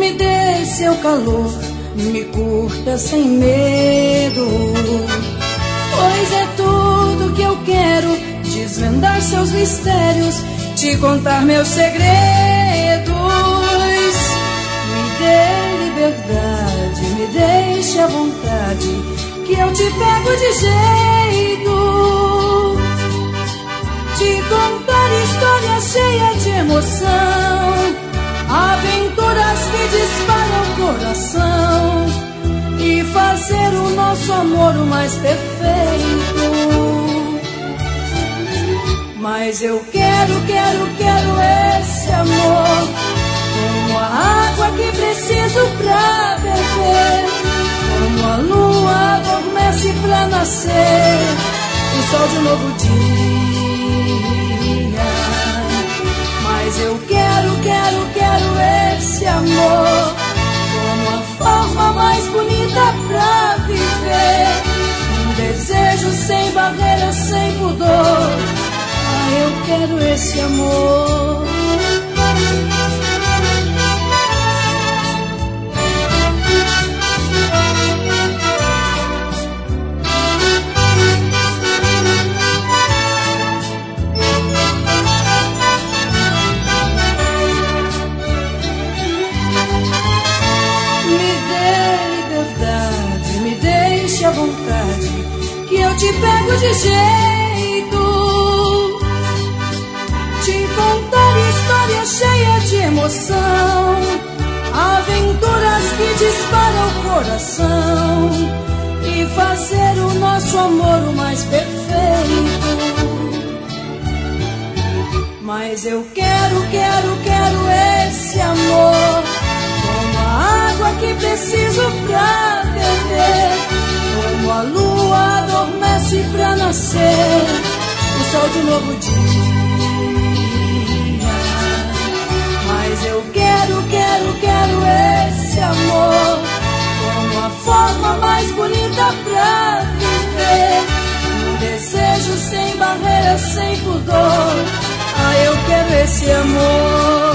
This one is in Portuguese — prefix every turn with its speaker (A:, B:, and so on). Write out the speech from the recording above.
A: me dê seu calor, me curta sem medo, pois é tudo que eu quero, desvendar seus mistérios, te contar meus segredos. Me dê liberdade, me deixe à vontade, que eu te pego de jeito, te contar história cheia de emoção, aventuras que disparam o coração, e fazer o nosso amor o mais perfeito. Mas eu quero esse amor, como a água que preciso pra beber, como a lua adormece pra nascer, o sol de um novo dia. Mas eu quero esse amor, como a forma mais bonita pra viver, um desejo sem barreiras, sem pudor. Ah, eu quero esse amor. À vontade, que eu te pego de jeito, te contar história cheia de emoção, aventuras que disparam o coração, e fazer o nosso amor o mais perfeito. Mas eu quero esse amor, como a água que preciso pra beber, como a lua adormece pra nascer, o sol de um novo dia. Mas eu quero esse amor, como a forma mais bonita pra viver, um desejo sem barreiras, sem pudor. Ah, eu quero esse amor.